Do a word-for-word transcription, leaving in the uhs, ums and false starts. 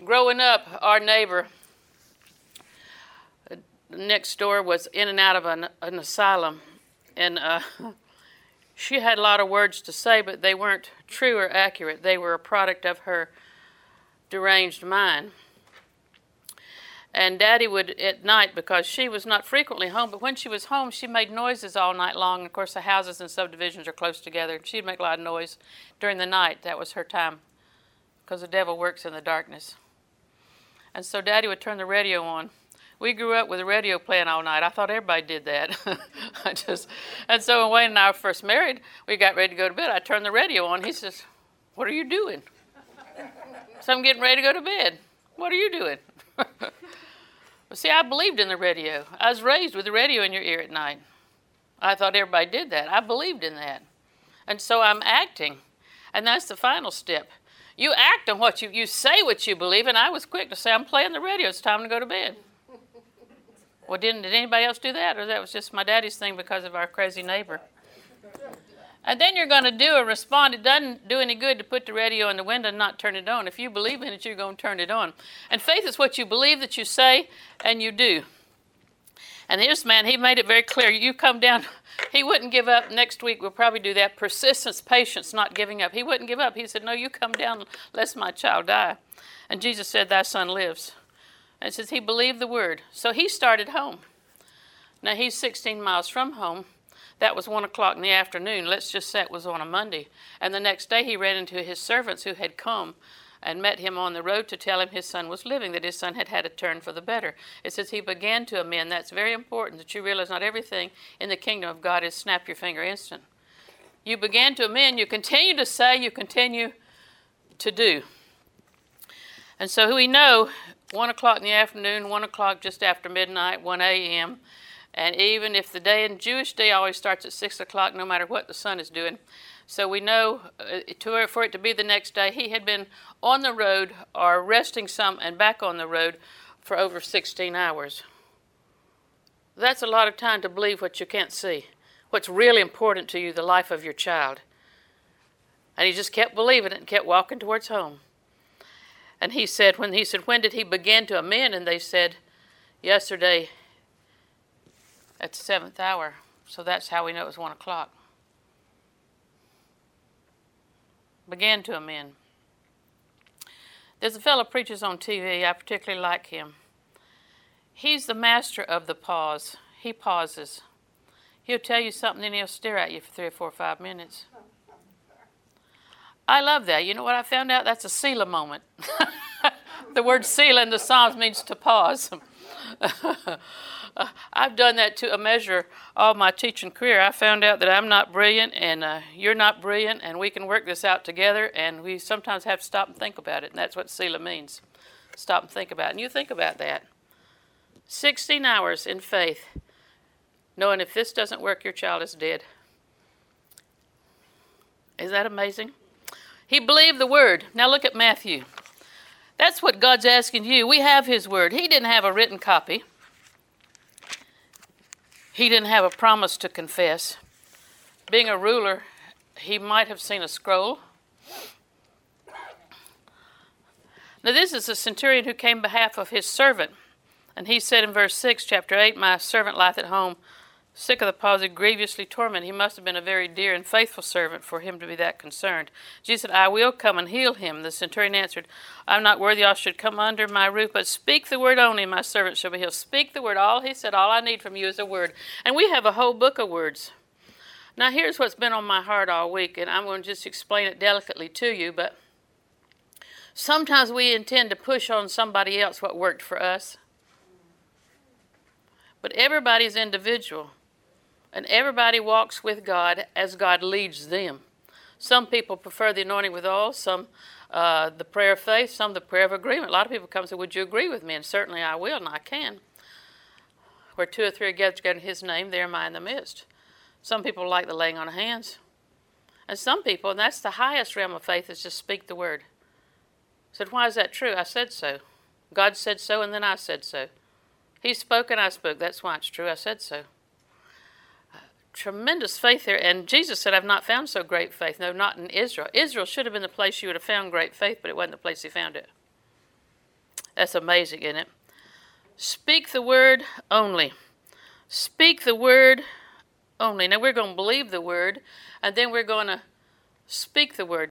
Growing up, our neighbor uh, next door was in and out of an, an asylum, and uh, she had a lot of words to say, but they weren't true or accurate. They were a product of her deranged mind. And Daddy would, at night, because she was not frequently home, but when she was home, she made noises all night long. And of course, the houses and subdivisions are close together. She'd make a lot of noise during the night. That was her time, because the devil works in the darkness. And so Daddy would turn the radio on. We grew up with the radio playing all night. I thought everybody did that. I just, and so when Wayne and I were first married, we got ready to go to bed. I turned the radio on. He says, "What are you doing?" So I'm getting ready to go to bed. "What are you doing?" Well, see, I believed in the radio. I was raised with the radio in your ear at night. I thought everybody did that. I believed in that. And so I'm acting. And that's the final step. You act on what you, you say what you believe, and I was quick to say, "I'm playing the radio. It's time to go to bed." Well, didn't did anybody else do that? Or that was just my daddy's thing because of our crazy neighbor? And then you're going to do a respond. It doesn't do any good to put the radio in the window and not turn it on. If you believe in it, you're going to turn it on. And faith is what you believe that you say and you do. And this man, he made it very clear. You come down, he wouldn't give up. Next week we'll probably do that. Persistence, patience, not giving up. He wouldn't give up. He said, "No, you come down lest my child die." And Jesus said, "Thy son lives." And it says he believed the word. So he started home. Now he's sixteen miles from home. That was one o'clock in the afternoon. Let's just say it was on a Monday. And the next day he ran into his servants who had come and met him on the road to tell him his son was living, that his son had had a turn for the better. It says he began to amend. That's very important, that you realize not everything in the kingdom of God is snap your finger instant. You began to amend. You continue to say. You continue to do. And so we know one o'clock in the afternoon, one o'clock just after midnight, one a.m., and even if the day, and Jewish day always starts at six o'clock, no matter what the sun is doing. So we know uh, to, for it to be the next day, he had been on the road or resting some and back on the road for over sixteen hours. That's a lot of time to believe what you can't see, what's really important to you, the life of your child. And he just kept believing it and kept walking towards home. And he said, when he said, when did he begin to amend? And they said, yesterday at the seventh hour. So that's how we know it was one o'clock. Began to amend. There's a fellow preaches on T V. I particularly like him. He's the master of the pause. He pauses. He'll tell you something, then he'll stare at you for three or four or five minutes. I love that. You know what I found out? That's a Selah moment. The word Selah in the Psalms means to pause. Uh, I've done that to a measure all my teaching career. I found out that I'm not brilliant and uh, you're not brilliant, and we can work this out together, and we sometimes have to stop and think about it, and that's what Selah means. Stop and think about it. And you think about that. sixteen hours in faith, knowing if this doesn't work, your child is dead. Is that amazing? He believed the word. Now look at Matthew. That's what God's asking you. We have his word. He didn't have a written copy. He didn't have a promise to confess. Being a ruler, he might have seen a scroll. Now this is a centurion who came on behalf of his servant. And he said in verse six, chapter eight, "My servant lieth at home, sick of the palsy, grievously tormented." He must have been a very dear and faithful servant for him to be that concerned. Jesus said, "I will come and heal him." The centurion answered, "I'm not worthy y'all should come under my roof, but speak the word only, my servant shall be healed." Speak the word. All he said, all I need from you is a word. And we have a whole book of words. Now here's what's been on my heart all week, and I'm going to just explain it delicately to you, but sometimes we intend to push on somebody else what worked for us. But everybody's individual. And everybody walks with God as God leads them. Some people prefer the anointing with oil, some uh, the prayer of faith, some the prayer of agreement. A lot of people come and say, "Would you agree with me?" And certainly I will, and I can. Where two or three are gathered together in his name, there am I in the midst. Some people like the laying on of hands. And some people, and that's the highest realm of faith, is just speak the word. I said, "Why is that true?" I said so. God said so, and then I said so. He spoke and I spoke. That's why it's true. I said so. Tremendous faith there. And Jesus said, "I've not found so great faith." No, not in Israel. Israel should have been the place you would have found great faith, but it wasn't the place he found it. That's amazing, isn't it? Speak the word only. Speak the word only. Now we're going to believe the word, and then we're going to speak the word.